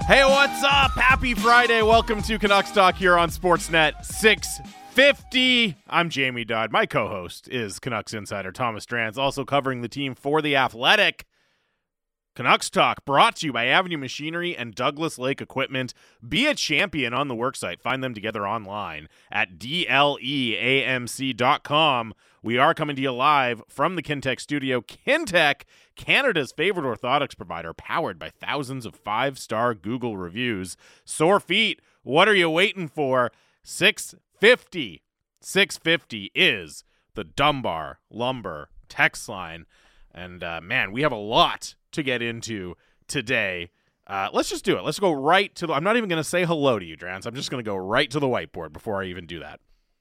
Hey, what's up? Happy Friday. Welcome to Canucks Talk here on Sportsnet 650. I'm Jamie Dodd. My co-host is Canucks insider Thomas Drance, also covering the team for The Athletic. Canucks Talk brought to you by Avenue Machinery and Douglas Lake Equipment. Be a champion on the worksite. Find them together online at dleamc.com. We are coming to you live from the Kintec studio. Kintec, Canada's favorite orthotics provider, powered by thousands of 5-star Google reviews. Sore feet, what are you waiting for? 650. 650 is the Dunbar Lumber text line. And man, we have a lot to get into today. Let's just do it. Let's go right to I'm not even going to say hello to you, Drance. I'm just going to go right to the whiteboard before I even do that.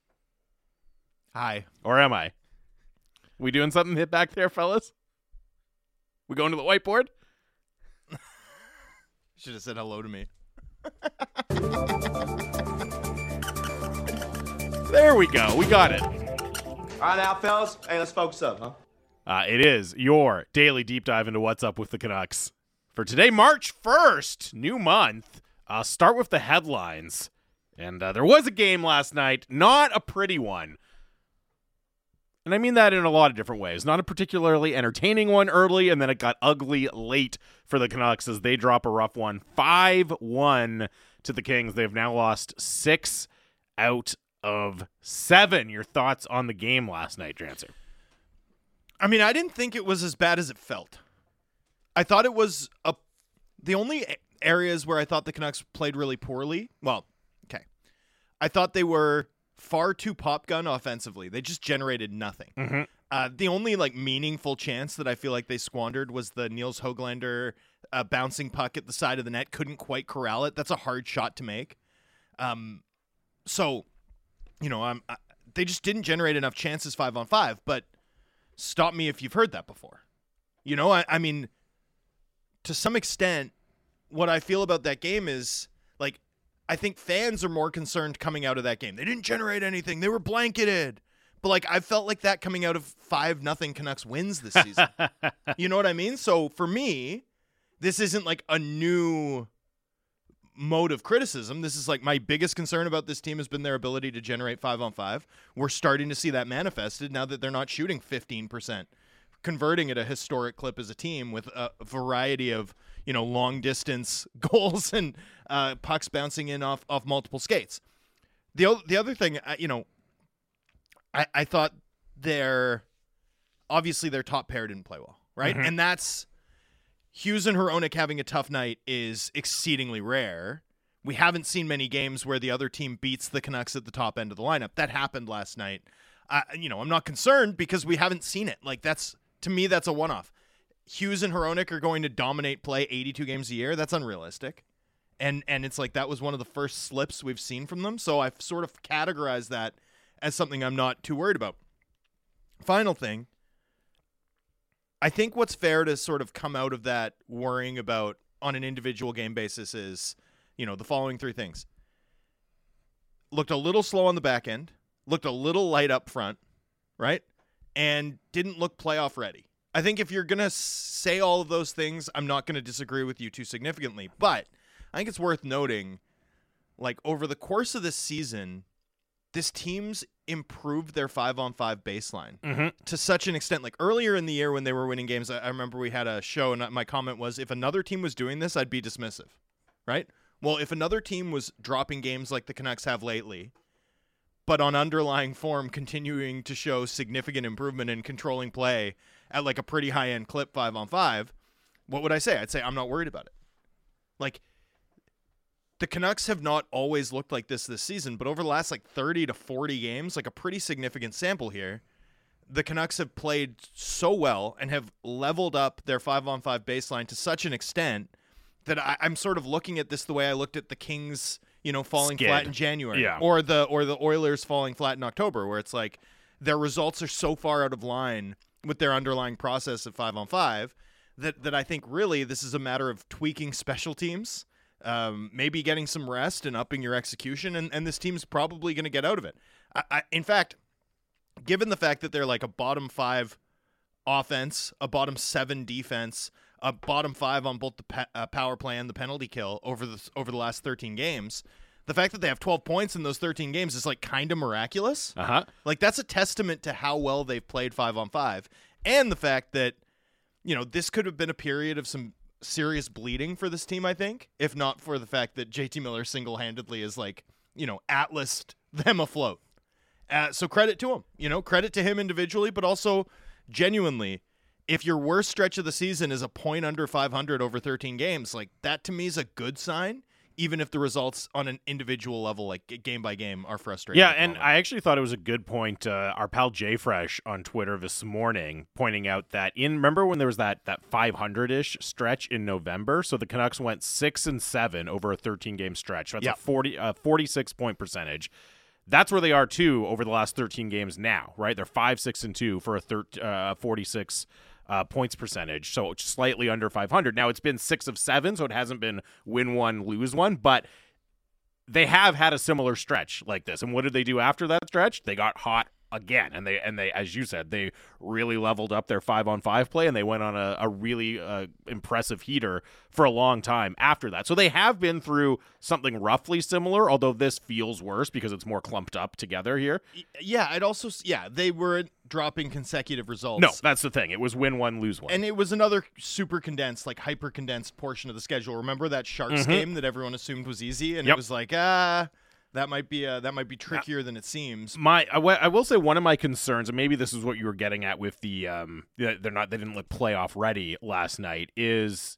Hi. Or am I? We doing something hit back there, fellas? We going to the whiteboard? Should have said hello to me. There we go. We got it. All right now, fellas. Hey, let's focus up, huh? It is your daily deep dive into what's up with the Canucks. For today, March 1st, new month. Start with the headlines. And there was a game last night, not a pretty one. And I mean that in a lot of different ways. Not a particularly entertaining one early, and then it got ugly late for the Canucks as they drop a rough one. 5-1 to the Kings. They've now lost 6 out of 7. Your thoughts on the game last night, Drancer? I mean, I didn't think it was as bad as it felt. I thought it was the only areas where I thought the Canucks played really poorly. Well, okay. I thought they were far too pop gun offensively. They just generated nothing. Mm-hmm. The only meaningful chance that I feel like they squandered was the Niels Höglander bouncing puck at the side of the net. Couldn't quite corral it. That's a hard shot to make. So, they just didn't generate enough chances 5-on-5, but stop me if you've heard that before. I mean, to some extent, what I feel about that game is, I think fans are more concerned coming out of that game. They didn't generate anything. They were blanketed. But, I felt like that coming out of 5-0 Canucks wins this season. You know what I mean? So, for me, this isn't, a new mode of criticism. This is my biggest concern about this team has been their ability to generate 5-on-5. We're starting to see that manifested now that they're not shooting 15%, converting at a historic clip as a team with a variety of long distance goals and pucks bouncing in off multiple skates. The other thing, I thought obviously their top pair didn't play well, right? Mm-hmm. And that's Hughes and Hronek having a tough night is exceedingly rare. We haven't seen many games where the other team beats the Canucks at the top end of the lineup. That happened last night. I'm not concerned because we haven't seen it. To me, that's a one-off. Hughes and Hronek are going to dominate play 82 games a year. That's unrealistic. And it's that was one of the first slips we've seen from them. So I've sort of categorized that as something I'm not too worried about. Final thing. I think what's fair to sort of come out of that worrying about on an individual game basis is, the following 3 things. Looked a little slow on the back end, looked a little light up front, right? And didn't look playoff ready. I think if you're going to say all of those things, I'm not going to disagree with you too significantly. But I think it's worth noting, over the course of this season, this team's improved their 5-on-5 baseline to such an extent. Earlier in the year when they were winning games, I remember we had a show and my comment was, if another team was doing this, I'd be dismissive, right? Well, if another team was dropping games like the Canucks have lately, but on underlying form continuing to show significant improvement in controlling play at a pretty high-end clip 5-on-5, what would I say? I'd say I'm not worried about it. The Canucks have not always looked like this season, but over the last 30 to 40 games, a pretty significant sample here, the Canucks have played so well and have leveled up their 5-on-5 baseline to such an extent that I'm sort of looking at this the way I looked at the Kings, falling flat in January, or the Oilers falling flat in October, where it's their results are so far out of line with their underlying process of 5-on-5 that I think really this is a matter of tweaking special teams, maybe getting some rest and upping your execution, and this team's probably going to get out of it. In fact, given the fact that they're a bottom 5 offense, a bottom 7 defense, bottom 5 on both the power play and the penalty kill over the last 13 games. The fact that they have 12 points in those 13 games is like kind of miraculous. Like that's a testament to how well they've played 5-on-5, and the fact that this could have been a period of some serious bleeding for this team, I think, if not for the fact that JT Miller single-handedly is atlased them afloat. So credit to him, credit to him individually, but also genuinely, if your worst stretch of the season is a point under 500 over 13 games, like that to me is a good sign, even if the results on an individual level, like game by game, are frustrating. Yeah, and I actually thought it was a good point. Our pal JFresh on Twitter this morning pointing out that remember when there was that 500-ish stretch in November? So the Canucks went 6-7 over a 13-game stretch. So that's a 46-point percentage. That's where they are, too, over the last 13 games now, right? They're 5-6-2 for a 46 points percentage, so slightly under 500. Now, it's been 6 of 7, so it hasn't been win one, lose one, but they have had a similar stretch like this. And what did they do after that stretch? They got hot again, and they, as you said, they really leveled up their 5-on-5 play, and they went on a really impressive heater for a long time after that. So they have been through something roughly similar, although this feels worse because it's more clumped up together here. Yeah, they were dropping consecutive results. No, that's the thing. It was win one, lose one. And it was another super condensed, hyper condensed portion of the schedule. Remember that Sharks game that everyone assumed was easy, and it was that might be trickier than it seems. I will say one of my concerns, and maybe this is what you were getting at with the they didn't look playoff ready last night, is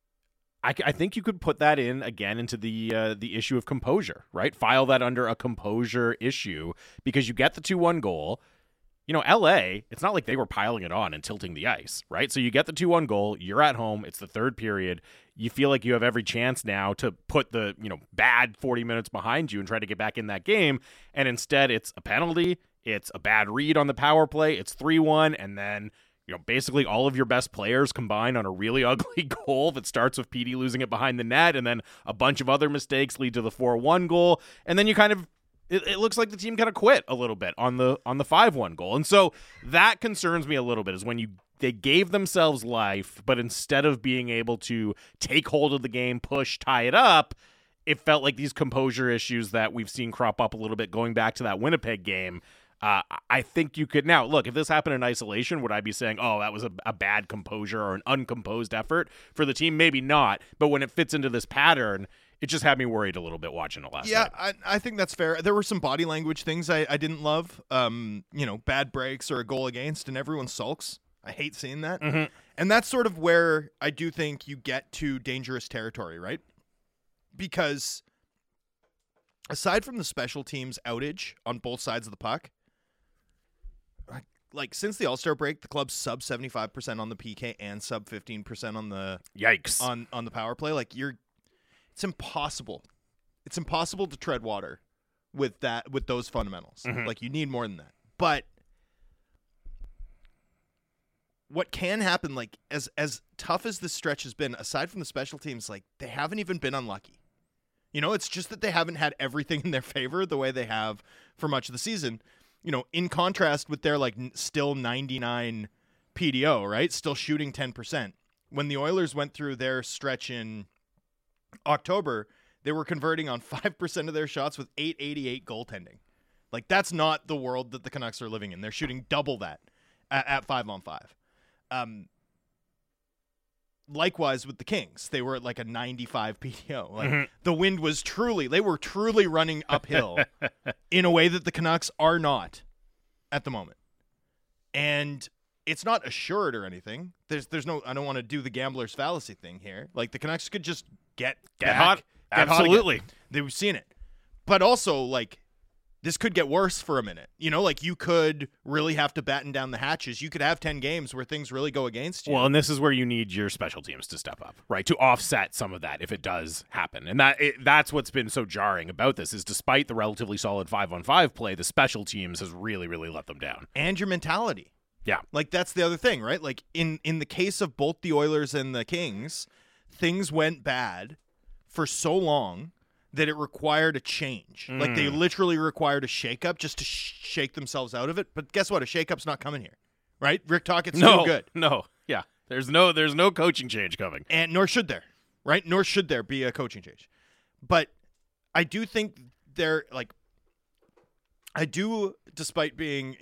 I think you could put that in again into the issue of composure, right? File that under a composure issue, because you get the 2-1 goal. LA, it's not like they were piling it on and tilting the ice, right? So you get the 2-1 goal, you're at home, it's the third period. You feel like you have every chance now to put the, bad 40 minutes behind you and try to get back in that game. And instead it's a penalty, it's a bad read on the power play, it's 3-1, and then, basically all of your best players combine on a really ugly goal that starts with PD losing it behind the net, and then a bunch of other mistakes lead to the 4-1 goal. And then you kind of, it looks like the team kind of quit a little bit on the 5-1 goal. And so that concerns me a little bit, is when they gave themselves life, but instead of being able to take hold of the game, push, tie it up, it felt like these composure issues that we've seen crop up a little bit going back to that Winnipeg game. I think you could now look, if this happened in isolation, would I be saying, oh, that was a bad composure or an uncomposed effort for the team? Maybe not. But when it fits into this pattern, it just had me worried a little bit watching it last night. Yeah, I think that's fair. There were some body language things I didn't love. Bad breaks or a goal against, and everyone sulks. I hate seeing that. And that's sort of where I do think you get to dangerous territory, right? Because aside from the special teams outage on both sides of the puck, since the All-Star break, the club's sub 75% on the PK and sub 15% on the yikes on the power play. It's impossible. It's impossible to tread water with those fundamentals. You need more than that. But what can happen, as tough as this stretch has been, aside from the special teams, they haven't even been unlucky. It's just that they haven't had everything in their favor the way they have for much of the season. In contrast with their still 99 PDO, right? Still shooting 10%. When the Oilers went through their stretch in October, they were converting on 5% of their shots with .888 goaltending. That's not the world that the Canucks are living in. They're shooting double that at 5-on-5. Likewise with the Kings, they were at a 95 PDO. The Wind was they were truly running uphill in a way that the Canucks are not at the moment. And it's not assured or anything. There's no, I don't want to do the gambler's fallacy thing here. The Canucks could just get hot. Absolutely. Hot. They've seen it. But also, this could get worse for a minute. You could really have to batten down the hatches. You could have 10 games where things really go against you. Well, and this is where you need your special teams to step up, right, to offset some of that if it does happen. And that's what's been so jarring about this, is despite the relatively solid 5-on-5 play, the special teams has really, really let them down. And your mentality. Yeah. That's the other thing, right? In the case of both the Oilers and the Kings, things went bad for so long that it required a change. They literally required a shakeup just to shake themselves out of it. But guess what? A shakeup's not coming here, right? Rick Tocchet's too good. No, yeah. There's no coaching change coming. And nor should there, right? Nor should there be a coaching change. But I do think despite being,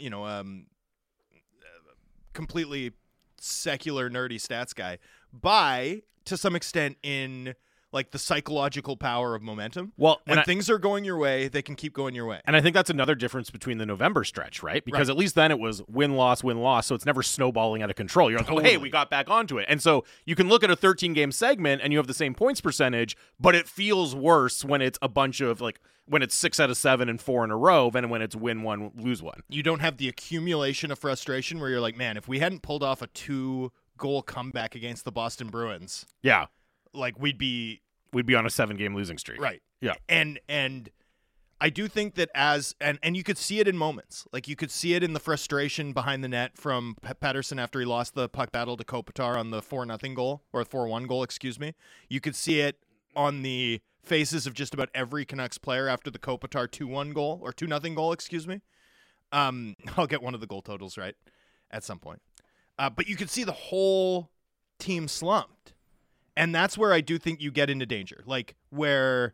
completely secular nerdy stats guy, buy to some extent in like the psychological power of momentum. Well, when things are going your way, they can keep going your way. And I think that's another difference between the November stretch, right? Because at least then it was win-loss, so it's never snowballing out of control. You're like, oh, hey, we got back onto it. And so you can look at a 13-game segment and you have the same points percentage, but it feels worse when it's a bunch of, like, when it's 6 out of 7 and 4 in a row than when it's win one, lose one. You don't have the accumulation of frustration where you're like, man, if we hadn't pulled off a 2-goal comeback against the Boston Bruins, yeah, like we'd be on a 7-game losing streak. Right. Yeah. And I do think that and you could see it in moments. Like you could see it in the frustration behind the net from Pettersson after he lost the puck battle to Kopitar on the 4-0 goal, or 4-1 goal, excuse me. You could see it on the faces of just about every Canucks player after the Kopitar 2-1 goal, or 2-0 goal, excuse me. I'll get one of the goal totals right at some point. But you could see the whole team slumped. And that's where I do think you get into danger, like where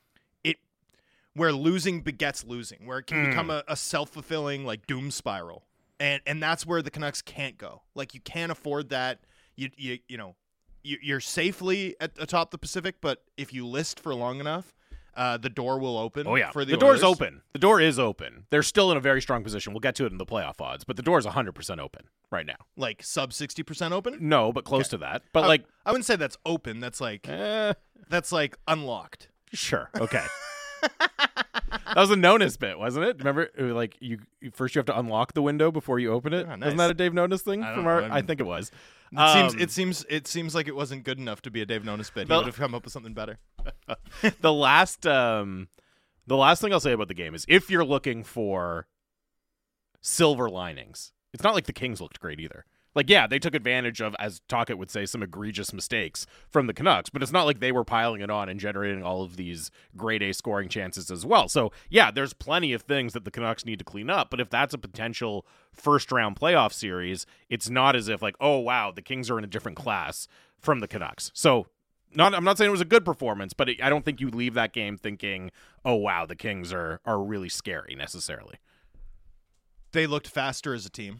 losing begets losing, where it can become a self-fulfilling like doom spiral, and that's where the Canucks can't go. Like you can't afford that. You're safely atop the Pacific, but if you list for long enough, the door will open. Oh yeah, for the door's open. The door is open. They're still in a very strong position. We'll get to it in the playoff odds, but the door is 100% open right now. Like sub 60% open? No, but close to that. But I wouldn't say that's open. That's like that's like unlocked. Sure. Okay. That was a Nonis bit, wasn't it? Remember, like you first you have to unlock the window before you open it. Oh, nice. Wasn't that a Dave Nonis thing from our? I think it was. It seems like it wasn't good enough to be a Dave Nonis bit. He would have come up with something better. The last thing I'll say about the game is if you're looking for silver linings, it's not like the Kings looked great either. Like, yeah, they took advantage of, as Tocchet would say, some egregious mistakes from the Canucks, but it's not like they were piling it on and generating all of these grade A scoring chances as well. So, yeah, there's plenty of things that the Canucks need to clean up, but if that's a potential first-round playoff series, it's not as if, like, oh, wow, the Kings are in a different class from the Canucks. So, I'm not saying it was a good performance, but I don't think you leave that game thinking, oh, wow, the Kings are really scary necessarily. They looked faster as a team.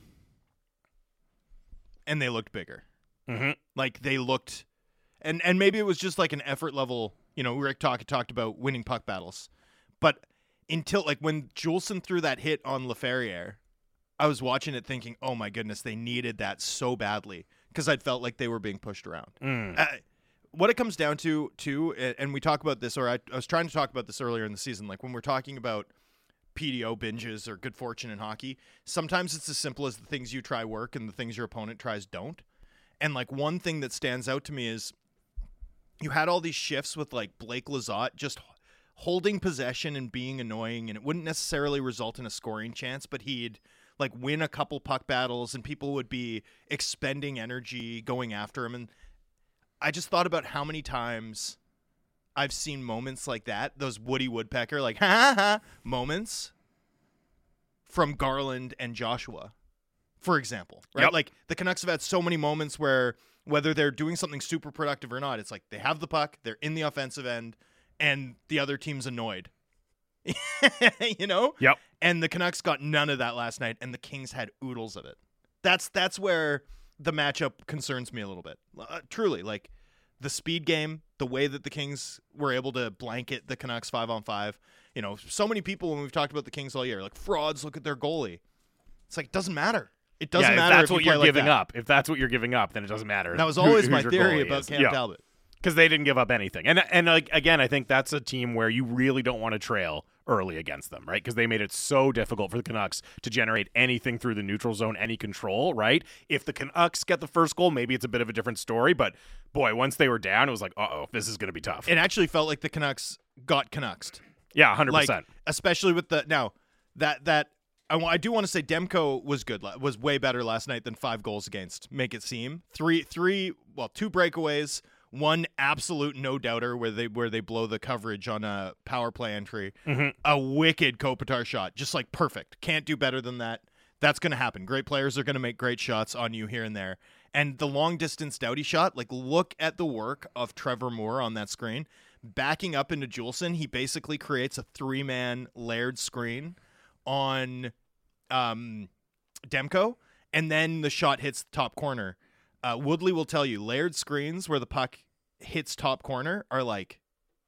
And they looked bigger. Mm-hmm. Like they looked, and maybe it was just like an effort level. Rick talked about winning puck battles, but until like when Juleson threw that hit on Laferriere, I was watching it thinking, oh my goodness, they needed that so badly because I'd felt like they were being pushed around. What it comes down to, and we talk about this, or I was trying to talk about this earlier in the season, like when we're talking about PDO binges or good fortune in hockey, sometimes it's as simple as the things you try work and the things your opponent tries don't. And like one thing that stands out to me is you had all these shifts with like Blake Lizotte just holding possession and being annoying, and it wouldn't necessarily result in a scoring chance, but he'd like win a couple puck battles and people would be expending energy going after him. And I just thought about how many times I've seen moments like that, those Woody Woodpecker, like, ha ha ha, moments from Garland and Joshua, for example, right? Yep. Like, the Canucks have had so many moments where, whether they're doing something super productive or not, it's like they have the puck, they're in the offensive end, and the other team's annoyed. Yep. And the Canucks got none of that last night, and the Kings had oodles of it. That's where the matchup concerns me a little bit. Truly, like, the speed game, the way that the Kings were able to blanket the Canucks 5-on-5. So many people when we've talked about the Kings all year, like, frauds, look at their goalie. It's like, it doesn't matter. It doesn't matter if that's if you what play you're like giving that. up. If that's what you're giving up, then it doesn't matter. That was always my your theory goalie about is. Cam Talbot. Because they didn't give up anything. And again, I think that's a team where you really don't want to trail early against them, right? Because they made it so difficult for the Canucks to generate anything through the neutral zone, any control, right? If the Canucks get the first goal, maybe it's a bit of a different story. But, boy, once they were down, it was like, uh-oh, this is going to be tough. It actually felt like the Canucks got Canucksed. Yeah, 100%. Like, especially with the – now, that I do want to say Demko was good, was way better last night than 5 goals against, make it seem. Two breakaways, one absolute no-doubter where they blow the coverage on a power play entry. Mm-hmm. A wicked Kopitar shot, just like perfect. Can't do better than that. That's going to happen. Great players are going to make great shots on you here and there. And the long distance Doughty shot, like look at the work of Trevor Moore on that screen. Backing up into Juleson, he basically creates a 3-man layered screen on Demko, and then the shot hits the top corner. Woodley will tell you layered screens where the puck hits top corner are like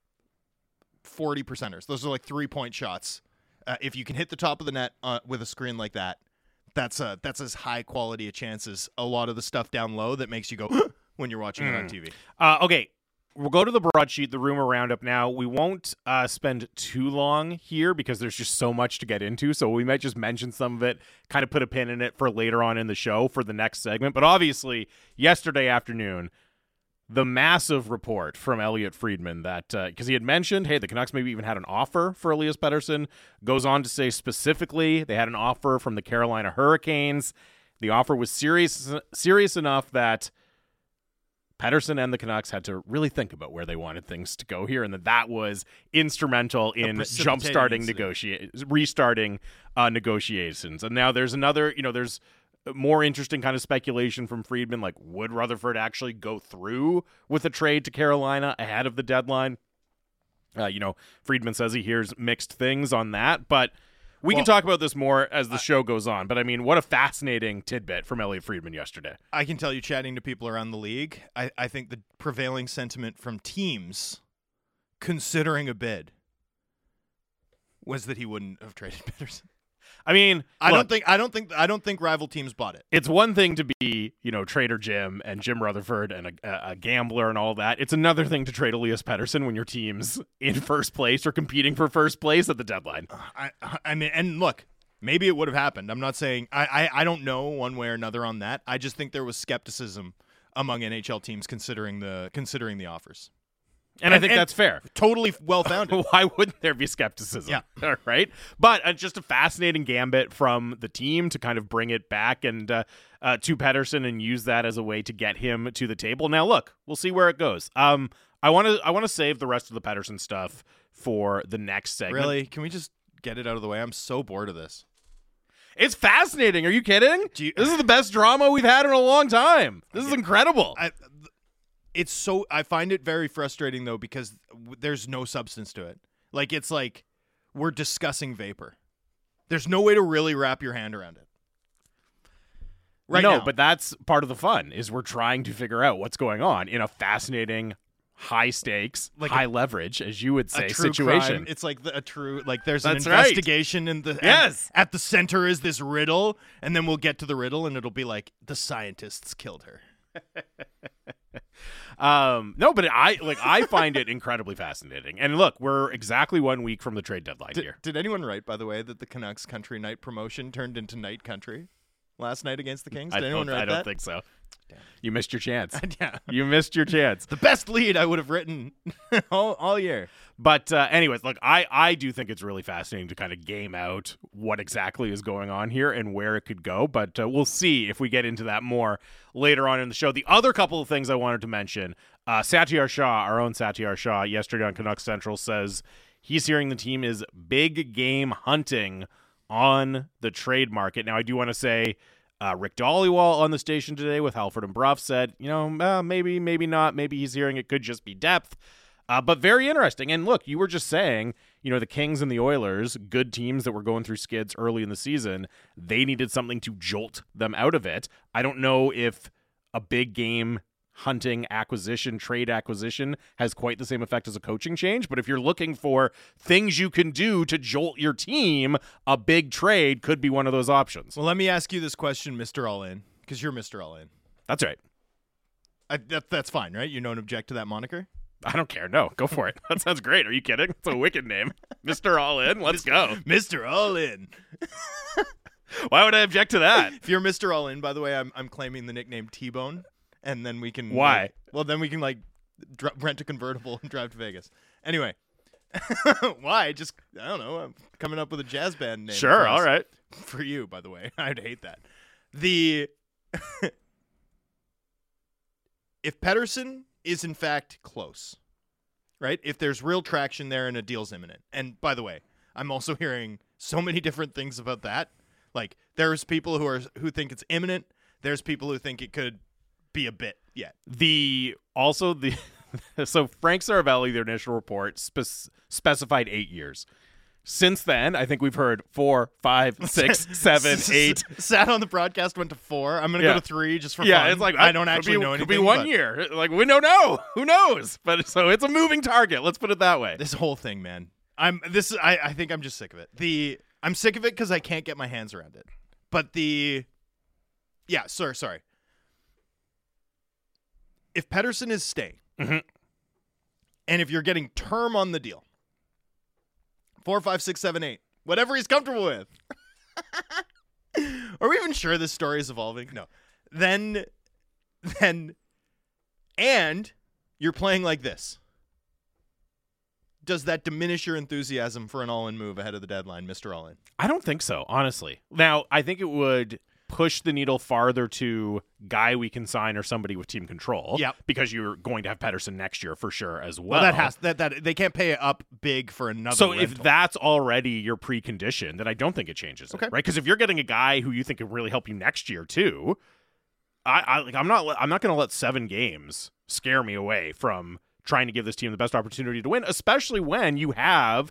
40%ers. Those are like 3-point shots. If you can hit the top of the net with a screen like that, that's as high quality a chance as a lot of the stuff down low that makes you go when you're watching it on TV. Okay, we'll go to the broadsheet, the rumor roundup now. We won't spend too long here because there's just so much to get into, so we might just mention some of it, kind of put a pin in it for later on in the show for the next segment. But obviously, yesterday afternoon, the massive report from Elliot Friedman that, because he had mentioned, hey, the Canucks maybe even had an offer for Elias Pettersson, goes on to say specifically they had an offer from the Carolina Hurricanes. The offer was serious enough that Pettersson and the Canucks had to really think about where they wanted things to go here, and that was instrumental in restarting negotiations. And now there's another, there's more interesting kind of speculation from Friedman, like would Rutherford actually go through with a trade to Carolina ahead of the deadline? Friedman says he hears mixed things on that, but we can talk about this more as the show goes on. But I mean, what a fascinating tidbit from Elliot Friedman yesterday. I can tell you, chatting to people around the league, I think the prevailing sentiment from teams considering a bid was that he wouldn't have traded Pettersson. I mean, I don't think rival teams bought it. It's one thing to be, Trader Jim and Jim Rutherford and a gambler and all that. It's another thing to trade Elias Pettersson when your team's in first place or competing for first place at the deadline. I mean, and look, maybe it would have happened. I'm not saying I don't know one way or another on that. I just think there was skepticism among NHL teams considering the offers. And I think that's fair. Totally well-founded. Why wouldn't there be skepticism? Yeah. Right? But just a fascinating gambit from the team to kind of bring it back and to Pettersson and use that as a way to get him to the table. Now, look, we'll see where it goes. I want to save the rest of the Pettersson stuff for the next segment. Really? Can we just get it out of the way? I'm so bored of this. It's fascinating. Are you kidding? This is the best drama we've had in a long time. This is incredible. I find it very frustrating, though, because there's no substance to it. Like, it's like we're discussing vapor. There's no way to really wrap your hand around it. No, but that's part of the fun, is we're trying to figure out what's going on in a fascinating, high-stakes, like high-leverage, as you would say, situation. Crime. It's like there's an investigation, and at the center is this riddle, and then we'll get to the riddle, and it'll be like, the scientists killed her. No, but I find it incredibly fascinating. And look, we're exactly 1 week from the trade deadline here. Did anyone write, by the way, that the Canucks country night promotion turned into night country last night against the Kings? Did anyone write that? I don't think so. Damn. You missed your chance. Yeah. You missed your chance. The best lead I would have written all year. But anyways, look, I do think it's really fascinating to kind of game out what exactly is going on here and where it could go. But we'll see if we get into that more later on in the show. The other couple of things I wanted to mention, Satyar Shah, our own Satyar Shah, yesterday on Canucks Central says he's hearing the team is big game hunting on the trade market. Now, I do want to say Rick Dhaliwal on the station today with Halford and Bruff said, maybe not. Maybe he's hearing it could just be depth. But very interesting. And look, you were just saying, the Kings and the Oilers, good teams that were going through skids early in the season, they needed something to jolt them out of it. I don't know if a big game hunting trade acquisition has quite the same effect as a coaching change. But if you're looking for things you can do to jolt your team, a big trade could be one of those options. Well, let me ask you this question, Mr. All-In, because you're Mr. All-In. That's right. That's fine, right? You don't object to that moniker? I don't care. No, go for it. That sounds great. Are you kidding? It's a wicked name. Mr. All-In. Let's go. Mr. All-In. Why would I object to that? If you're Mr. All-In, by the way, I'm claiming the nickname T-Bone, and then we can... Why? Then we can, rent a convertible and drive to Vegas. Anyway. Why? Just, I don't know. I'm coming up with a jazz band name. Sure, all right. For you, by the way. I'd hate that. If Pettersson is in fact close, right? If there's real traction there and a deal's imminent. And by the way, I'm also hearing so many different things about that. Like, there's people who think it's imminent. There's people who think it could be a bit yet. So Frank Saravelli, their initial report specified 8 years. Since then, I think we've heard 4, 5, 6, 7, 8. Sat on the broadcast, went to 4. I'm gonna go to 3 just for fun. It's like I don't actually know anything. Could be 1 year. Like we don't know. Who knows? But so it's a moving target. Let's put it that way. This whole thing, man. I think I'm just sick of it. I'm sick of it because I can't get my hands around it. But sorry. If Pettersson is staying, mm-hmm. and if you're getting term on the deal, 4, 5, 6, 7, 8, whatever he's comfortable with. Are we even sure this story is evolving? No. Then, and you're playing like this. Does that diminish your enthusiasm for an all-in move ahead of the deadline, Mr. All-In? I don't think so, honestly. Now, I think it would push the needle farther to guy we can sign or somebody with team control. Yep. Because you're going to have Pettersson next year for sure as well. That they can't pay it up big for another. So rental. if that's already your precondition, then I don't think it changes it, right? Because if you're getting a guy who you think can really help you next year too, I'm not going to let 7 games scare me away from trying to give this team the best opportunity to win, especially when you have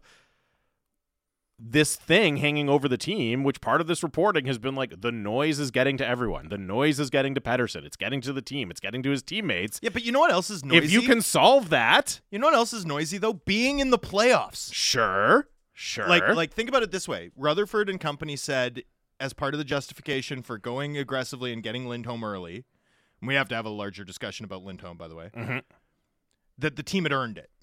this thing hanging over the team, which part of this reporting has been like the noise is getting to everyone. The noise is getting to Pettersson. It's getting to the team. It's getting to his teammates. Yeah, but you know what else is noisy? If you can solve that. You know what else is noisy, though? Being in the playoffs. Sure. Like think about it this way. Rutherford and company said, as part of the justification for going aggressively and getting Lindholm early, and we have to have a larger discussion about Lindholm, by the way, mm-hmm. that the team had earned it.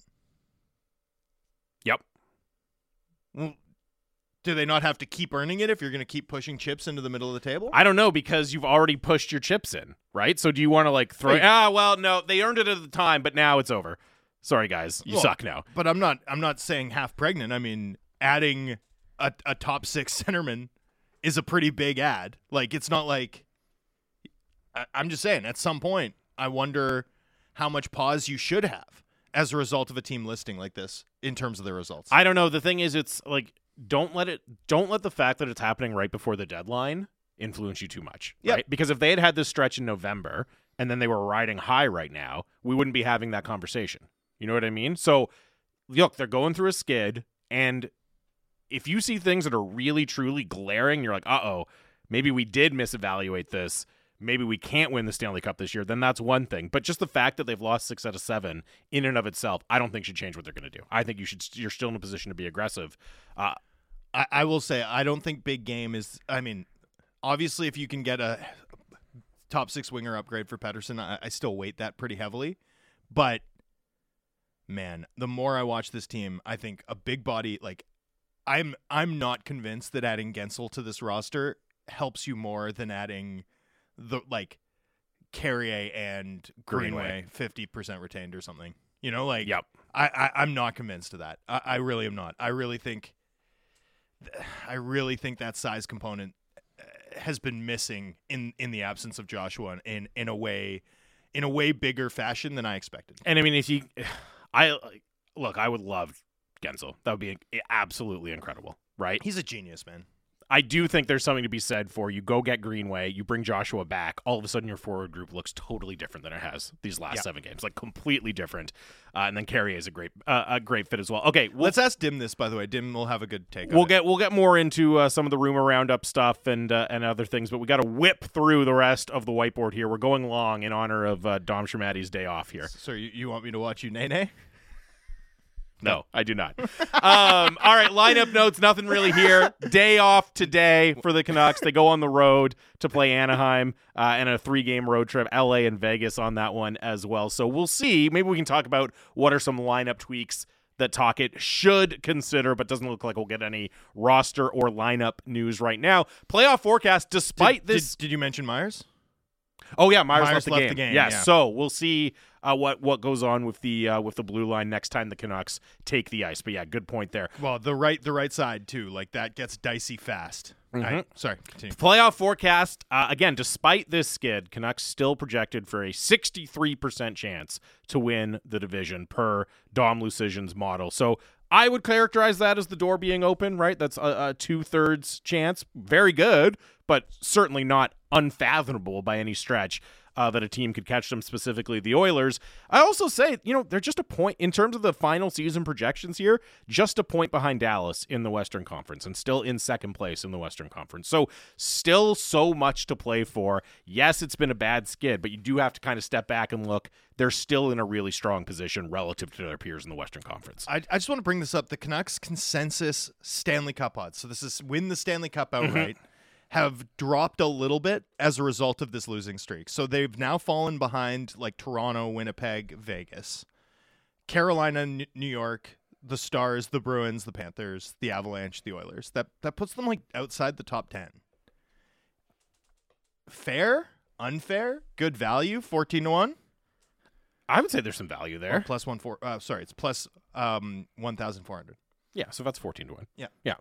Yep. Well, do they not have to keep earning it if you're going to keep pushing chips into the middle of the table? I don't know, because you've already pushed your chips in, right? So do you want to like throw? No, they earned it at the time, but now it's over. Sorry, guys, you suck now. But I'm not saying half pregnant. I mean, adding a top 6 centerman is a pretty big add. Like, it's not like I'm just saying. At some point, I wonder how much pause you should have as a result of a team listing like this in terms of their results. I don't know. The thing is, it's like. Don't let the fact that it's happening right before the deadline influence you too much, right? Yep. Because if they had this stretch in November and then they were riding high right now, we wouldn't be having that conversation. You know what I mean? So, look, they're going through a skid, and if you see things that are really, truly glaring, you're like, uh-oh, maybe we did misevaluate this. Maybe we can't win the Stanley Cup this year, then that's one thing. But just the fact that they've lost 6 out of 7 in and of itself, I don't think should change what they're going to do. I think you're still in a position to be aggressive. I will say, I don't think big game is, I mean, obviously if you can get a top 6 winger upgrade for Pettersson, I still weight that pretty heavily. But, man, the more I watch this team, I think a big body, like, I'm not convinced that adding Gensel to this roster helps you more than adding the like Carrier and Greenway 50% retained or something. You know, like yep. I'm not convinced of that. I really am not. I really think that size component has been missing in the absence of Joshua in a way bigger fashion than I expected. And I mean, I would love Gensel. That would be absolutely incredible, right? He's a genius, man. I do think there's something to be said for you go get Greenway, you bring Joshua back, all of a sudden your forward group looks totally different than it has these last 7 games, like completely different. And then Carrier is a great fit as well. Okay, let's ask Dim this, by the way. Dim will have a good take. We'll get more into some of the rumor roundup stuff and other things, but we got to whip through the rest of the whiteboard here. We're going long in honor of Dom Shermatty's day off here. So you want me to watch you nay? No, I do not. All right, lineup notes, nothing really here. Day off today for the Canucks. They go on the road to play Anaheim and a 3-game road trip, LA and Vegas on that one as well. So we'll see. Maybe we can talk about what are some lineup tweaks that Tocchet should consider, but doesn't look like we'll get any roster or lineup news right now. Playoff forecast, despite this. Did you mention Myers? Oh yeah, Myers left the game. Yes, yeah. So we'll see what goes on with the blue line next time the Canucks take the ice. But yeah, good point there. Well, the right side too, like that gets dicey fast. Mm-hmm. Sorry, continue. Playoff forecast again. Despite this skid, Canucks still projected for a 63% chance to win the division per Dom Luszczyszyn's model. So I would characterize that as the door being open. Right, that's a 2/3 chance. Very good, but certainly not unfathomable by any stretch. that a team could catch them, specifically the Oilers. I also say, they're just a point in terms of the final season projections here, just a point behind Dallas in the Western Conference and still in second place in the Western Conference. So still so much to play for. Yes, it's been a bad skid, but you do have to kind of step back and look. They're still in a really strong position relative to their peers in the Western Conference. I just want to bring this up. The Canucks consensus Stanley Cup odds, so this is win the Stanley Cup outright, have dropped a little bit as a result of this losing streak. So they've now fallen behind like Toronto, Winnipeg, Vegas, Carolina, New York, the Stars, the Bruins, the Panthers, the Avalanche, the Oilers. That puts them like outside the top 10. Fair? Unfair? Good value? 14-1? I would say there's some value there. Or plus 1,400. Yeah, so that's 14-1. Yeah.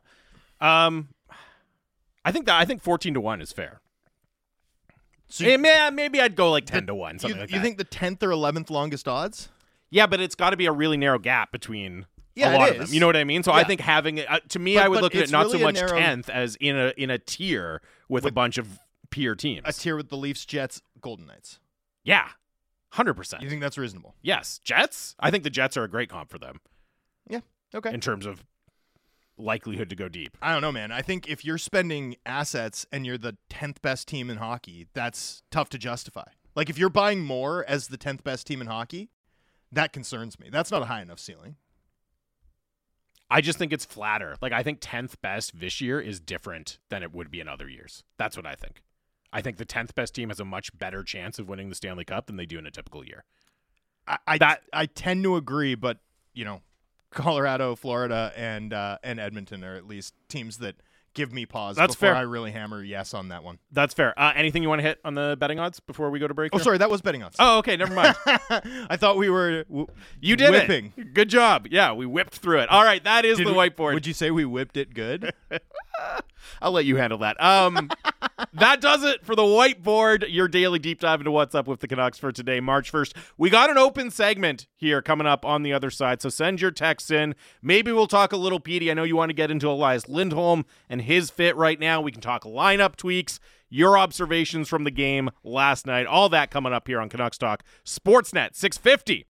I think 14-1 is fair. So maybe I'd go like 10-1, something like that. You think the 10th or 11th longest odds? Yeah, but it's got to be a really narrow gap between Yeah, a lot it of them. is. You know what I mean? So Yeah. I think having it, to me, But- I would but look at it it's not so really a much narrow- 10th as in a tier with a bunch of peer teams. A tier with the Leafs, Jets, Golden Knights. Yeah, 100%. You think that's reasonable? Yes, Jets. I think the Jets are a great comp for them Yeah. Okay. in terms of likelihood to go deep. I don't know, man. I think if you're spending assets and you're the 10th best team in hockey, that's tough to justify. Like if you're buying more as the 10th best team in hockey, that concerns me. That's not a high enough ceiling. I just think it's flatter. Like I think 10th best this year is different than it would be in other years. That's what I think. I think the 10th best team has a much better chance of winning the Stanley Cup than they do in a typical year. I tend to agree, but Colorado, Florida, and Edmonton are at least teams that give me pause. That's before fair. I really hammer yes on that one. That's fair. Anything you want to hit on the betting odds before we go to break? Oh, sorry, that was betting odds. Oh, okay, never mind. I thought we were You did whipping. it. Good job. Yeah, we whipped through it. All right, that is the whiteboard. Would you say we whipped it good? I'll let you handle that. That does it for the whiteboard. Your daily deep dive into what's up with the Canucks for today, March 1st. We got an open segment here coming up on the other side, so send your texts in. Maybe we'll talk a little Petey. I know you want to get into Elias Lindholm and his fit right now. We can talk lineup tweaks, your observations from the game last night, all that coming up here on Canucks Talk Sportsnet 650